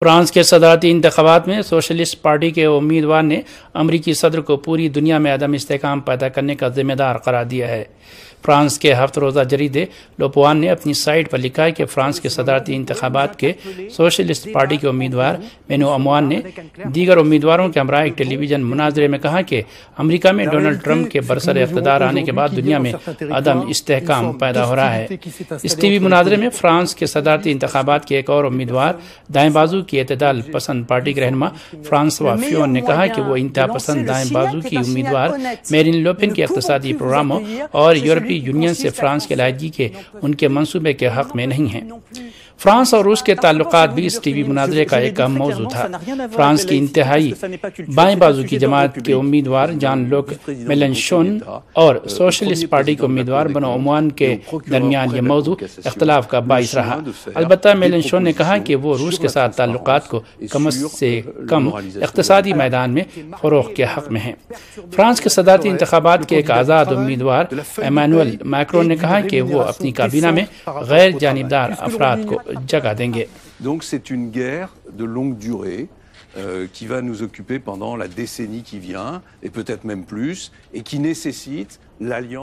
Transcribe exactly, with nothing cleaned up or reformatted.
France کے صدارتی انتخابات میں سوشلسٹ پارٹی کے امیدوار نے امریکی صدر کو پوری دنیا میں عدم استحکام پیدا کرنے کا ذمہ دار قرار دیا ہے۔ فرانس کے ہفت روزہ جریدے لوپوان نے اپنی سائٹ پر لکھا ہے کہ فرانس کے صدارتی انتخابات کے سوشلسٹ پارٹی کے امیدوار مینو اموان نے دیگر امیدواروں کے ہمراہ ایک ٹیلی ویژن مناظرے میں کہا کہ امریکہ میں ڈونلڈ ٹرمپ کے برسر اقتدار آنے کے بعد دنیا میں عدم استحکام پیدا ہو رہا ہے۔ اس ٹی وی مناظرے میں فرانس کے صدارتی انتخابات کے ایک اور امیدوار دائیں بازو کی اعتدال پسند پارٹی کے رہنما فرانسوا فیون نے کہا کہ وہ انتہا پسند دائیں بازو کی امیدوار میرین لوپن کے اقتصادی پروگراموں اور یورپی یونین سے فرانس کے علیحدگی کے ان کے منصوبے کے حق میں نہیں ہیں۔ فرانس اور روس کے تعلقات بھی اس ٹی وی مناظرے کا ایک اہم موضوع تھا۔ فرانس کی انتہائی بائیں بازو کی جماعت کے امیدوار جان لوک میلنشون اور سوشلسٹ پارٹی کے امیدوار بنو اموان کے درمیان یہ موضوع اختلاف کا باعث رہا۔ البتہ میلنشون نے کہا کہ وہ روس کے ساتھ تعلقات کو کم سے کم اقتصادی میدان میں فروغ کے حق میں ہیں۔ فرانس کے صدارتی انتخابات کے ایک آزاد امیدوار ایمانوئل میکرون نے کہا کہ وہ اپنی کابینہ میں غیر جانبدار افراد کو جگہ دیں گے۔ Donc c'est une guerre de longue durée euh, qui va nous occuper pendant la décennie qui vient et peut-être même plus et qui nécessite l'alliance